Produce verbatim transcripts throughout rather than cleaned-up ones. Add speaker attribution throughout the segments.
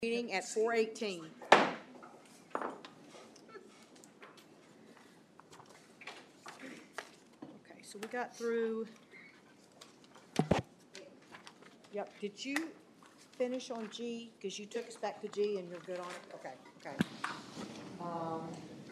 Speaker 1: Meeting at four eighteen. Okay, so we got through. Yep, did you finish on G? Because you took us back to G and you're good on it? Okay, okay. Um,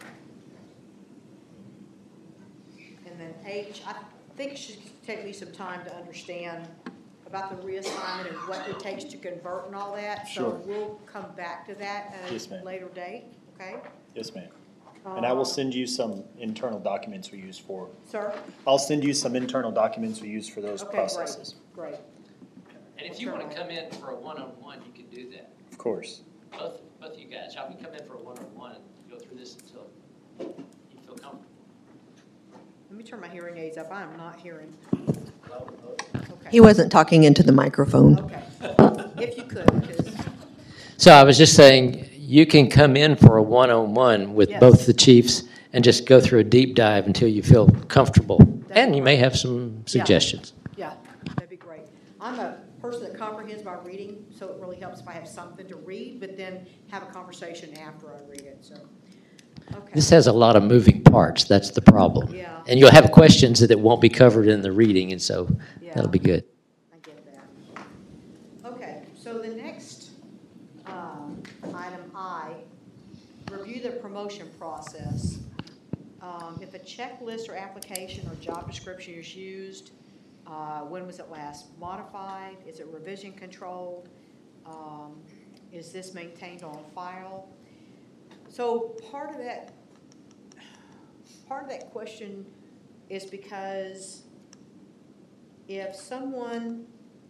Speaker 1: and then H, I think it should take me some time to understand about the reassignment and what it takes to convert and all that.
Speaker 2: Sure.
Speaker 1: So we'll come back to that at
Speaker 2: Yes,
Speaker 1: a
Speaker 2: ma'am.
Speaker 1: later date, okay?
Speaker 2: Yes, ma'am. And I will
Speaker 1: Um,
Speaker 2: send you some internal documents we use for,
Speaker 1: Sir?
Speaker 2: I'll send you some internal documents we use for those
Speaker 1: Okay,
Speaker 2: processes.
Speaker 1: great, great.
Speaker 3: And if you want to come in for a one-on-one, you can do that.
Speaker 2: Of course.
Speaker 3: Both, both of you guys, y'all can come in for a one-on-one and go through this until you feel comfortable.
Speaker 1: Let me turn my hearing aids up. I am not hearing. Okay.
Speaker 4: He wasn't talking into the microphone.
Speaker 1: Okay. If you could, because,
Speaker 3: So I was just saying, you can come in for a one-on-one with
Speaker 1: Yes.
Speaker 3: both the chiefs and just go through a deep dive until you feel comfortable. And you may have some suggestions.
Speaker 1: yeah, that'd be great. I'm a person that comprehends by reading, so it really helps if I have something to read, but then have a conversation after I read it, so. Okay.
Speaker 3: This has a lot of moving parts, that's the problem.
Speaker 1: Yeah.
Speaker 3: And you'll have questions that it won't be covered in the reading, and so
Speaker 1: Yeah.
Speaker 3: that'll be good.
Speaker 1: I get that. Okay, so the next um, item I, review the promotion process. Um, If a checklist or application or job description is used, uh, when was it last modified? Is it revision controlled? Um, Is this maintained on file? So part of that, part of that question is because if someone,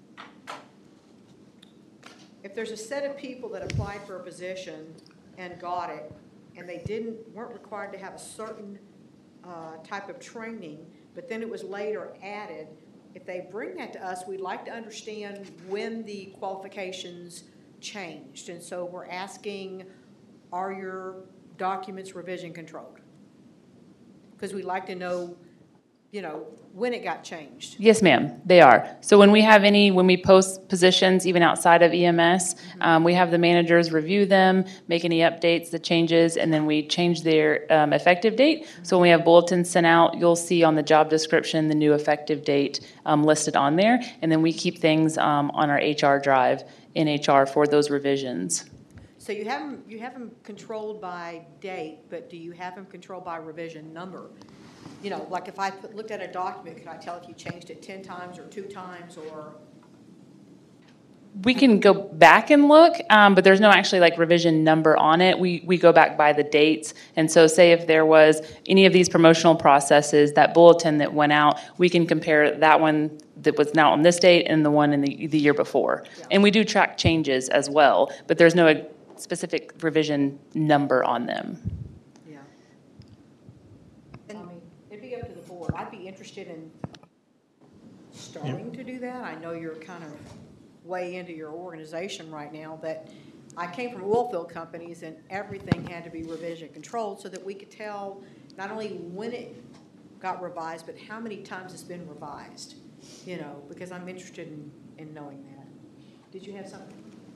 Speaker 1: if there's a set of people that applied for a position and got it, and they didn't, weren't required to have a certain uh, type of training, but then it was later added, if they bring that to us, we'd like to understand when the qualifications changed. And so we're asking, are your documents revision controlled? Because we'd like to know, you know, when it got changed.
Speaker 5: Yes, ma'am, they are. So when we have any, when we post positions, even outside of E M S, mm-hmm. um, we have the managers review them, make any updates, the changes, and then we change their um, effective date. Mm-hmm. So when we have bulletins sent out, you'll see on the job description the new effective date um, listed on there. And then we keep things um, on our H R drive in H R for those revisions.
Speaker 1: So you have them, you have them controlled by date, but do you have them controlled by revision number? You know, like if I put, looked at a document, could I tell if you changed it ten times or two times or?
Speaker 5: We can go back and look, um, but there's no actually like revision number on it. We we go back by the dates. And so say if there was any of these promotional processes, that bulletin that went out, we can compare that one that was now on this date and the one in the, the year before. Yeah. And we do track changes as well, but there's no specific revision number on them.
Speaker 1: Yeah. And I mean, it'd be up to the board. I'd be interested in starting to do that. I know you're kind of way into your organization right now, but I came from oil field companies and everything had to be revision controlled so that we could tell not only when it got revised, but how many times it's been revised, you know, because I'm interested in, in knowing that. Did you have something?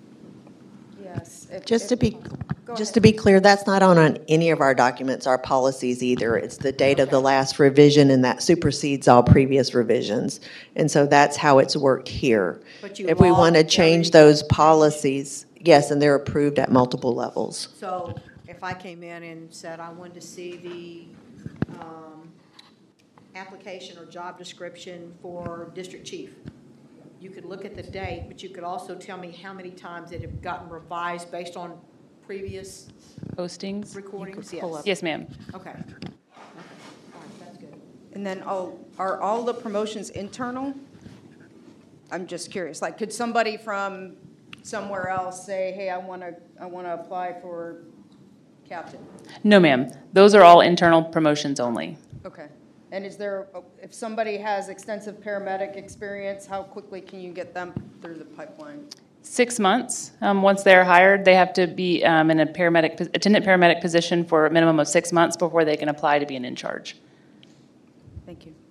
Speaker 4: Yes. If, just if, to be, just
Speaker 1: ahead.
Speaker 4: to be clear, that's not on, on any of our documents, our policies either. It's the date okay. of the last revision, and that supersedes all previous revisions. And so that's how it's worked here.
Speaker 1: But you
Speaker 4: if we want to change those policies, yes, and they're approved at multiple levels.
Speaker 1: So if I came in and said I wanted to see the um, application or job description for district chief, you could look at the date, but you could also tell me how many times it had gotten revised based on previous
Speaker 5: postings,
Speaker 1: recordings. Yes.
Speaker 5: Pull up. Yes, ma'am.
Speaker 1: Okay. Okay. All right, that's good.
Speaker 6: And then, oh, are all the promotions internal? I'm just curious. Like, could somebody from somewhere else say, "Hey, I want to, I want to apply for captain"?
Speaker 5: No, ma'am. Those are all internal promotions only.
Speaker 6: Okay. And is there, if somebody has extensive paramedic experience, how quickly can you get them through the pipeline?
Speaker 5: Six months. Um, once they're hired, they have to be um, in a paramedic, attendant paramedic position for a minimum of six months before they can apply to be an in-charge.
Speaker 6: Thank you.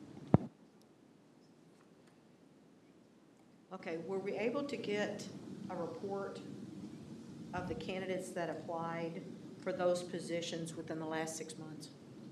Speaker 1: Okay, were we able to get a report of the candidates that applied for those positions within the last six months.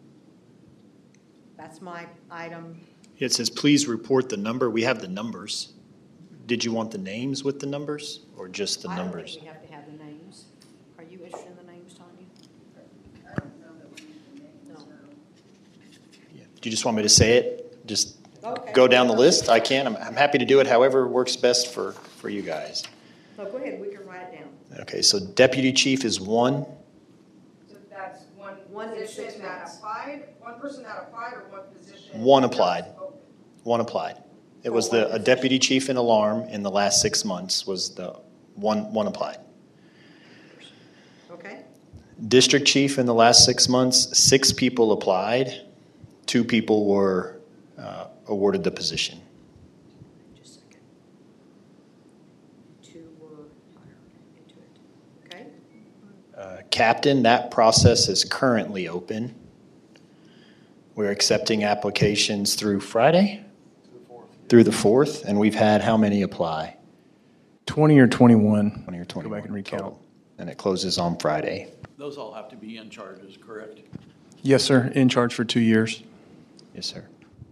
Speaker 1: That's my item.
Speaker 2: It says, please report the number. We have the numbers. Did you want the names with the numbers or just the
Speaker 1: I don't
Speaker 2: numbers?
Speaker 1: think we have to have the names. Are you interested in the names, Tanya?
Speaker 6: I don't know that we need the names,
Speaker 1: No.
Speaker 6: so.
Speaker 2: Yeah. Do you just want me to say it? Just
Speaker 1: Okay.
Speaker 2: go down the list? I can. I'm, I'm happy to do it however works best for, for you guys.
Speaker 1: So go ahead, we can write it down.
Speaker 2: Okay, so deputy chief is one.
Speaker 6: So that's one
Speaker 1: One in six
Speaker 6: position that
Speaker 1: months.
Speaker 6: applied, one person that applied or one position?
Speaker 2: One
Speaker 6: that was
Speaker 2: applied.
Speaker 6: open?
Speaker 2: One applied. It was the, a deputy chief in alarm in the last six months was the one, one applied.
Speaker 1: Okay?
Speaker 2: District chief in the last six months, six people applied. Two people were uh, awarded the position.
Speaker 1: Just a second. Two were hired into it. Okay?
Speaker 2: Uh, Captain, that process is currently open. We're accepting applications through Friday? Through the fourth, and we've had how many apply?
Speaker 7: twenty or twenty-one.
Speaker 2: twenty or
Speaker 7: Go
Speaker 2: twenty-one
Speaker 7: back and recount.
Speaker 2: total. And it closes on Friday.
Speaker 8: Those all have to be in charges, correct?
Speaker 7: Yes, sir. In charge for two years.
Speaker 2: Yes, sir.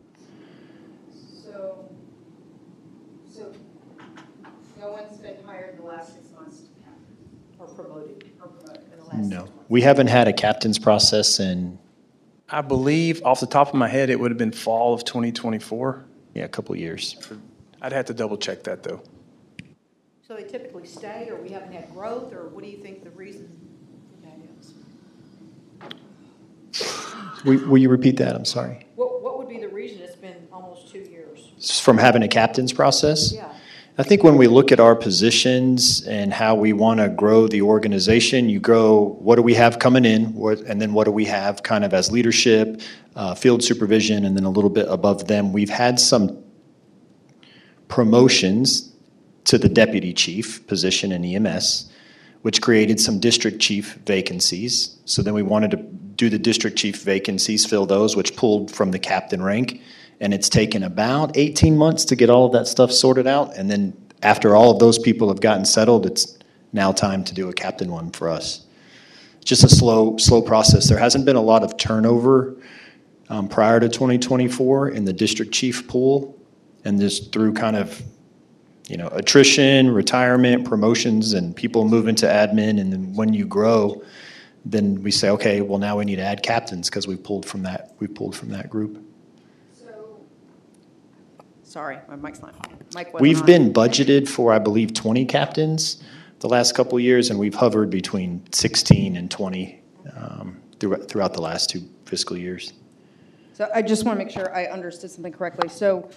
Speaker 6: So, so no one's been hired in the last six months to captain
Speaker 1: Or promoted
Speaker 6: or promoted?
Speaker 1: in the last
Speaker 2: No,
Speaker 1: six months.
Speaker 2: we haven't had a captain's process in,
Speaker 7: I believe, off the top of my head, it would have been fall of twenty twenty-four.
Speaker 2: yeah, a couple of years.
Speaker 7: I'd have to double check that, though.
Speaker 1: So they typically stay, or we haven't had growth, or what do you think the reason for that is?
Speaker 2: Will will you repeat that? I'm sorry.
Speaker 1: What, what would be the reason it's been almost two years?
Speaker 2: From having a captain's process?
Speaker 1: Yeah.
Speaker 2: I think when we look at our positions and how we want to grow the organization, you grow, what do we have coming in? What, and then what do we have kind of as leadership, uh, field supervision, and then a little bit above them. We've had some promotions to the deputy chief position in E M S, which created some district chief vacancies. So then we wanted to do the district chief vacancies, fill those, which pulled from the captain rank. And it's taken about eighteen months to get all of that stuff sorted out. And then after all of those people have gotten settled, it's now time to do a captain one for us. It's just a slow, slow process. There hasn't been a lot of turnover um, prior to twenty twenty-four in the district chief pool. And just through kind of, you know, attrition, retirement, promotions, and people move into admin. And then when you grow, then we say, okay, well, now we need to add captains because we pulled from that, we pulled from that group.
Speaker 6: So, sorry, my mic's not, mic wasn't
Speaker 2: We've
Speaker 6: on.
Speaker 2: been budgeted for, I believe, twenty captains the last couple of years, and we've hovered between sixteen and twenty um, through- throughout the last two fiscal years.
Speaker 6: So I just want to make sure I understood something correctly. So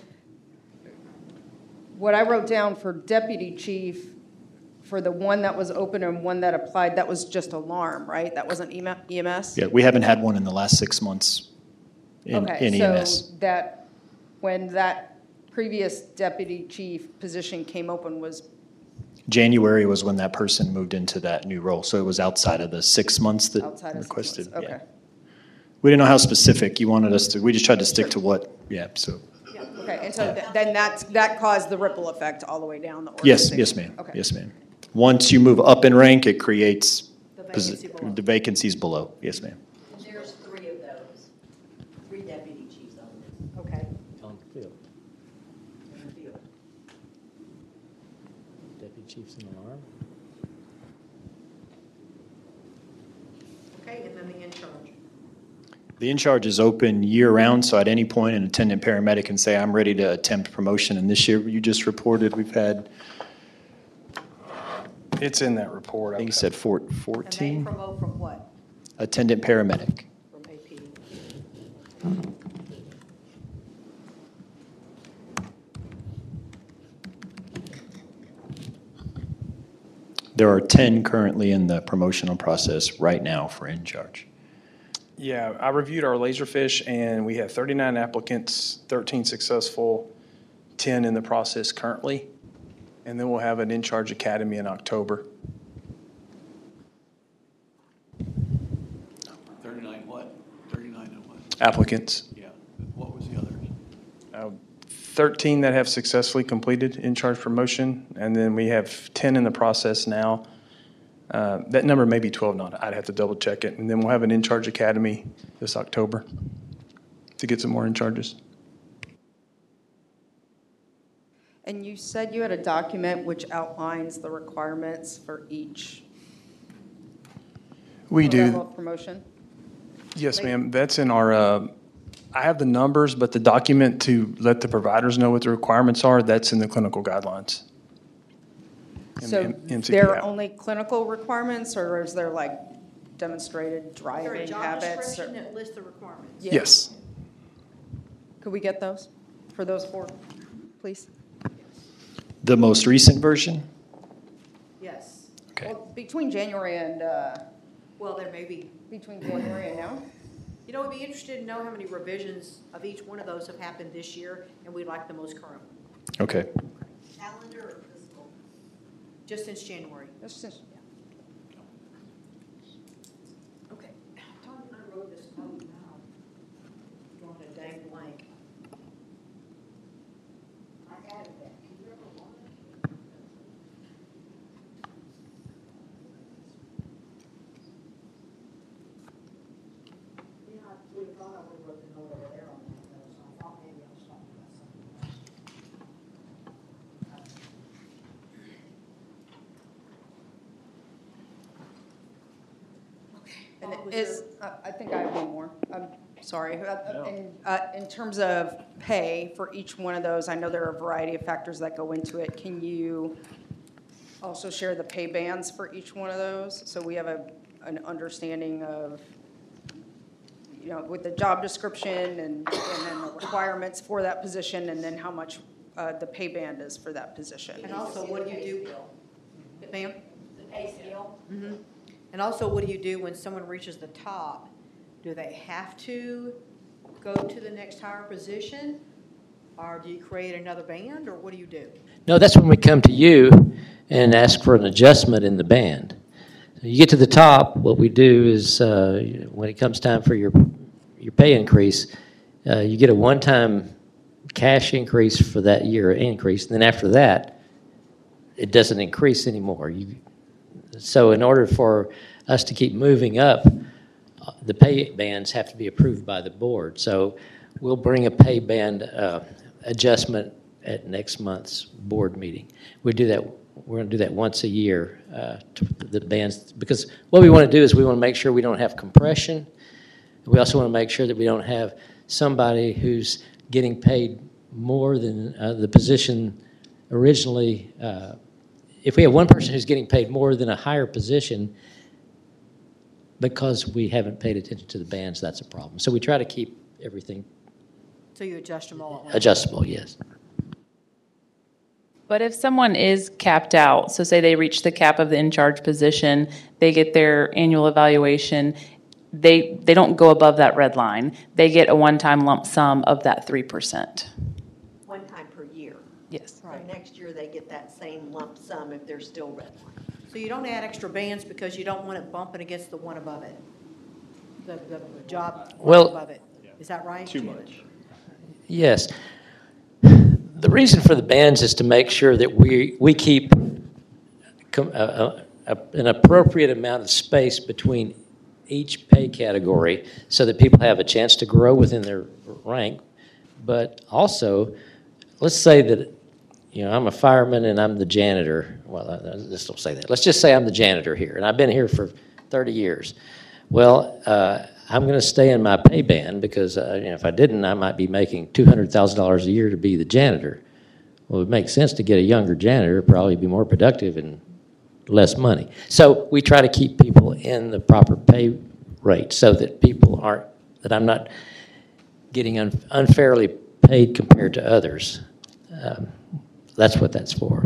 Speaker 6: what I wrote down for deputy chief, for the one that was open and one that applied, that was just alarm, right? That wasn't E M S?
Speaker 2: Yeah, we haven't had one in the last six months in
Speaker 6: Okay,
Speaker 2: in E M S.
Speaker 6: so that, when that previous deputy chief position came open was,
Speaker 2: January was when that person moved into that new role, so it was outside of the six months that
Speaker 6: outside of six
Speaker 2: requested.
Speaker 6: months?
Speaker 2: yeah.
Speaker 6: Okay,
Speaker 2: We didn't know how specific you wanted us to, we just tried to stick to what, yeah, so.
Speaker 6: okay, and so th- then that's, that caused the ripple effect all the way down the
Speaker 2: Yes,
Speaker 6: organization?
Speaker 2: yes, ma'am.
Speaker 6: Okay.
Speaker 2: Yes, ma'am. Once you move up in rank, it creates
Speaker 1: The
Speaker 2: posi-
Speaker 1: vacancy below.
Speaker 2: the vacancies below. Yes, ma'am.
Speaker 9: There's three of those, three deputy chiefs on this,
Speaker 1: Okay.
Speaker 3: On the field.
Speaker 9: in the field.
Speaker 3: Deputy chief's in alarm.
Speaker 1: Okay, and then the in charge.
Speaker 2: The in-charge is open year-round, so at any point, an attendant paramedic can say, I'm ready to attempt promotion. And this year, you just reported, we've had,
Speaker 7: It's in that report.
Speaker 2: I think you said four-
Speaker 1: And they
Speaker 2: fourteen?
Speaker 1: promote from what?
Speaker 2: Attendant paramedic.
Speaker 1: From A P?
Speaker 2: There are ten currently in the promotional process right now for in-charge.
Speaker 7: Yeah, I reviewed our Laserfish, and we have thirty-nine applicants, thirteen successful, ten in the process currently. And then we'll have an in-charge academy in October.
Speaker 8: Thirty-nine what? Thirty-nine and what?
Speaker 7: Applicants.
Speaker 8: Yeah. What was the others?
Speaker 7: Uh, thirteen that have successfully completed in-charge promotion, and then we have ten in the process now. Uh, That number may be twelve now. I'd have to double check it. And then we'll have an in-charge academy this October to get some more in-charges.
Speaker 6: And you said you had a document which outlines the requirements for each
Speaker 7: We
Speaker 6: level
Speaker 7: do.
Speaker 6: of promotion?
Speaker 7: Yes, ma'am. That's in our, uh, I have the numbers, but the document to let the providers know what the requirements are, that's in the clinical guidelines. in the
Speaker 6: So
Speaker 7: M- M C P
Speaker 6: there are
Speaker 7: app.
Speaker 6: only clinical requirements, or is there like demonstrated
Speaker 1: Is there a
Speaker 6: driving
Speaker 1: job
Speaker 6: habits? or-
Speaker 1: description that lists the requirements?
Speaker 6: Yeah.
Speaker 7: Yes.
Speaker 6: Could we get those for those four, please?
Speaker 2: The most recent version?
Speaker 1: Yes.
Speaker 2: Okay.
Speaker 6: Well, between January and, uh,
Speaker 1: Well, there may be,
Speaker 6: between January and now?
Speaker 1: you know, we'd be interested to know how many revisions of each one of those have happened this year, and we'd like the most current one.
Speaker 2: Okay.
Speaker 1: Calendar or fiscal? Just since January.
Speaker 6: That's just-
Speaker 1: Okay. Tom, I wrote this note now. Drawing a dang blank. I added that. Can you ever want it? Yeah, I would have thought I would have wrote the note over there on that, though, so I thought maybe I was talking about something else.
Speaker 6: And
Speaker 1: Oh, was
Speaker 6: it is, I I think I have one more. I'm sorry. Uh, uh, In, uh, in terms of pay for each one of those, I know there are a variety of factors that go into it. Can you also share the pay bands for each one of those? So we have a, an understanding of, you know, with the job description and, and then the requirements for that position, and then how much uh, the pay band is for that position.
Speaker 1: And also, what do you do? Ma'am?
Speaker 9: The pay scale?
Speaker 1: Mm-hmm. And also, what do you do when someone reaches the top? Do they have to go to the next higher position? Or do you create another band, or what do you do?
Speaker 3: No, that's when we come to you and ask for an adjustment in the band. You get to the top, what we do is, uh, when it comes time for your, your pay increase, uh, you get a one-time cash increase for that year increase, and then after that, it doesn't increase anymore. You, so in order for us to keep moving up, uh, the pay bands have to be approved by the board. So we'll bring a pay band uh, adjustment at next month's board meeting. We do that. We're going to do that once a year. Uh, to the bands, because what we want to do is we want to make sure we don't have compression. We also want to make sure that we don't have somebody who's getting paid more than uh, the position originally. Uh, if we have one person who's getting paid more than a higher position because we haven't paid attention to the bands, that's a problem. So we try to keep everything
Speaker 1: So you adjust them all at once?
Speaker 3: adjustable, yes.
Speaker 5: But if someone is capped out, so say they reach the cap of the in-charge position, they get their annual evaluation, they, they don't go above that red line, they get a one-time lump sum of that three percent.
Speaker 4: One time per year.
Speaker 5: Yes.
Speaker 4: So next year, they get that same lump sum if they're still redline.
Speaker 1: So you don't add extra bands because you don't want it bumping against the one above it? The, the job
Speaker 3: Well-
Speaker 1: above it? Is that right?
Speaker 2: Too much.
Speaker 3: Yes. The reason for the bands is to make sure that we, we keep com- a, a, an appropriate amount of space between each pay category so that people have a chance to grow within their rank. But also, let's say that, you know, I'm a fireman and I'm the janitor. Well, I- I- let's don't say that. Let's just say I'm the janitor here, and I've been here for thirty years. Well, uh, I'm going to stay in my pay band because uh, you know, if I didn't, I might be making two hundred thousand dollars a year to be the janitor. Well, it makes sense to get a younger janitor, probably be more productive and less money. So we try to keep people in the proper pay rate so that people aren't, that I'm not getting un- unfairly paid compared to others. Um, that's what that's for.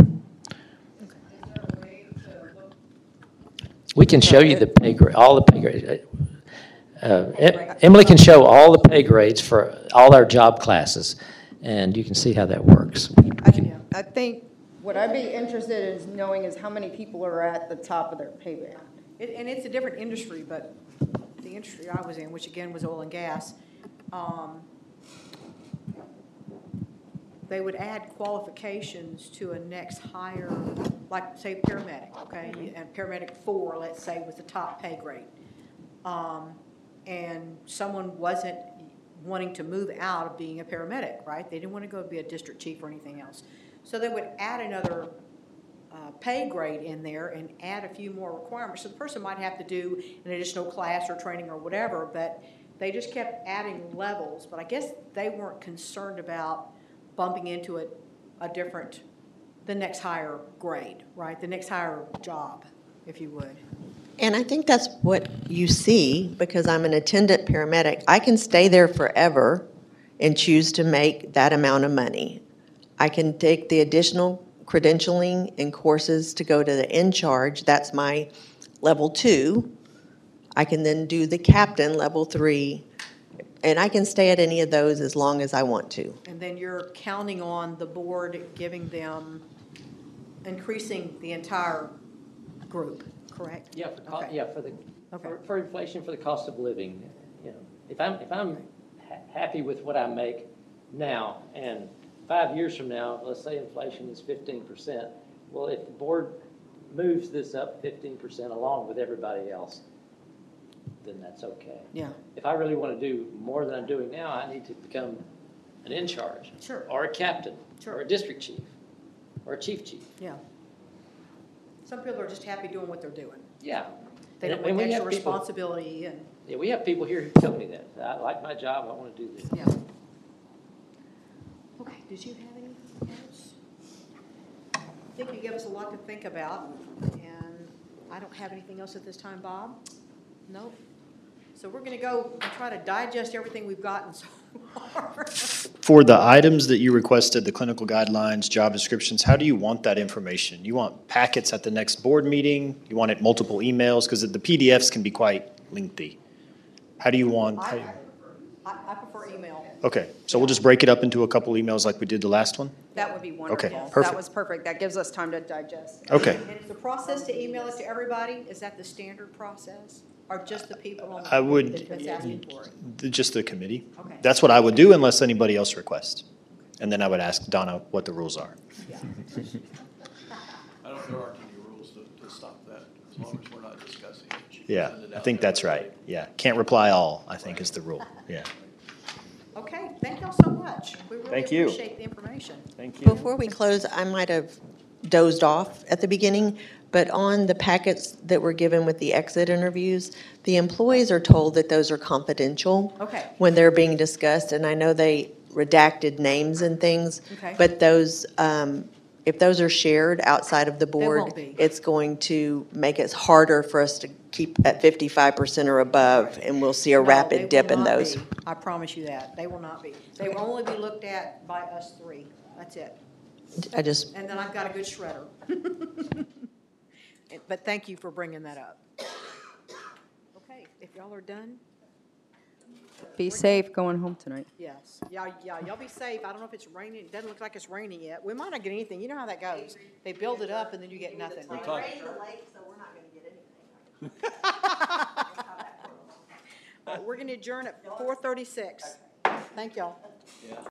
Speaker 3: We can show you the pay grade, all the pay grades. Uh, E- Emily can show all the pay grades for all our job classes, and you can see how that works. We
Speaker 6: I,
Speaker 3: can-
Speaker 6: I think what I'd be interested in is knowing is how many people are at the top of their pay band.
Speaker 1: It, and it's a different industry, but the industry I was in, which again was oil and gas, um, they would add qualifications to a next higher, like, say, paramedic, okay? And paramedic four, let's say, was the top pay grade. Um, and someone wasn't wanting to move out of being a paramedic, right? They didn't want to go be a district chief or anything else. So they would add another uh, pay grade in there and add a few more requirements. So the person might have to do an additional class or training or whatever, but they just kept adding levels. But I guess they weren't concerned about bumping into a, a different, the next higher grade, right? The next higher job, if you would.
Speaker 4: And I think that's what you see, because I'm an attendant paramedic. I can stay there forever and choose to make that amount of money. I can take the additional credentialing and courses to go to the in-charge. That's my level two. I can then do the captain, level three, and I can stay at any of those as long as I want to.
Speaker 1: And then you're counting on the board giving them, increasing the entire group, correct?
Speaker 3: Yeah, for, co-
Speaker 1: Okay.
Speaker 3: yeah, for the,
Speaker 1: Okay.
Speaker 3: for, for inflation, for the cost of living, you know. If I'm, if I'm ha- happy with what I make now, and five years from now, let's say inflation is fifteen percent, well, if the board moves this up fifteen percent along with everybody else, then that's okay.
Speaker 1: Yeah.
Speaker 3: If I really want to do more than I'm doing now, I need to become an in-charge.
Speaker 1: Sure.
Speaker 3: Or a captain.
Speaker 1: Sure.
Speaker 3: Or a district chief. Or a chief chief.
Speaker 1: Yeah. Some people are just happy doing what they're doing.
Speaker 3: Yeah.
Speaker 1: They
Speaker 3: And-
Speaker 1: don't
Speaker 3: and
Speaker 1: want
Speaker 3: we
Speaker 1: extra
Speaker 3: have people-
Speaker 1: responsibility and,
Speaker 3: Yeah, we have people here who tell me that. I like my job, I want to do this.
Speaker 1: yeah. Okay, did you have anything else? I think you gave us a lot to think about, and I don't have anything else at this time, Bob? No? So we're gonna go and try to digest everything we've gotten so far.
Speaker 2: For the items that you requested, the clinical guidelines, job descriptions, how do you want that information? You want packets at the next board meeting? You want it multiple emails? Because the P D Fs can be quite lengthy. How do you want? how do you-
Speaker 1: I, I prefer email.
Speaker 2: Okay, so we'll just break it up into a couple emails like we did the last one?
Speaker 6: That would be wonderful.
Speaker 2: Okay,
Speaker 6: That
Speaker 2: perfect.
Speaker 6: was perfect. That gives us time to digest.
Speaker 2: Okay.
Speaker 1: And is the process to email it to everybody, is that the standard process? Or just the people on the
Speaker 2: I
Speaker 1: board
Speaker 2: would-
Speaker 1: that's asking for it?
Speaker 2: The- Just the committee?
Speaker 1: Okay.
Speaker 2: That's what I would do unless anybody else requests. And then I would ask Donna what the rules are.
Speaker 1: Yeah.
Speaker 8: I don't, there aren't any rules to, to stop that, as long as we're not discussing it. You can
Speaker 2: Yeah,
Speaker 8: send it
Speaker 2: I
Speaker 8: out
Speaker 2: think
Speaker 8: to
Speaker 2: that's
Speaker 8: everybody.
Speaker 2: right. Yeah, can't reply all, I think is the rule. Yeah.
Speaker 1: Okay, thank y'all so much. We really
Speaker 2: Thank you.
Speaker 1: appreciate the information.
Speaker 2: Thank
Speaker 4: Before we close, I might have dozed off at the beginning, but on the packets that were given with the exit interviews, the employees are told that those are confidential
Speaker 1: Okay.
Speaker 4: when they're being discussed, and I know they redacted names and things,
Speaker 1: Okay.
Speaker 4: but those, um, if those are shared outside of the board,
Speaker 1: won't be.
Speaker 4: it's going to make it harder for us to keep at fifty-five percent or above, and we'll see a
Speaker 1: No, they
Speaker 4: rapid
Speaker 1: will
Speaker 4: dip in
Speaker 1: not
Speaker 4: those.
Speaker 1: be. I promise you that. They will not be. They will only be looked at by us three. That's it.
Speaker 4: I just,
Speaker 1: And then I've got a good shredder. But thank you for bringing that up. Okay, if y'all are done,
Speaker 6: Be safe going home tonight.
Speaker 1: yes. Yeah, yeah, y'all be safe. I don't know if it's raining. It doesn't look like it's raining yet. We might not get anything. You know how that goes. They build it up and then you get nothing.
Speaker 8: We're talking-
Speaker 9: the lake, so we're not gonna get anything.
Speaker 1: Uh, We're going to adjourn at four thirty-six. Thank y'all.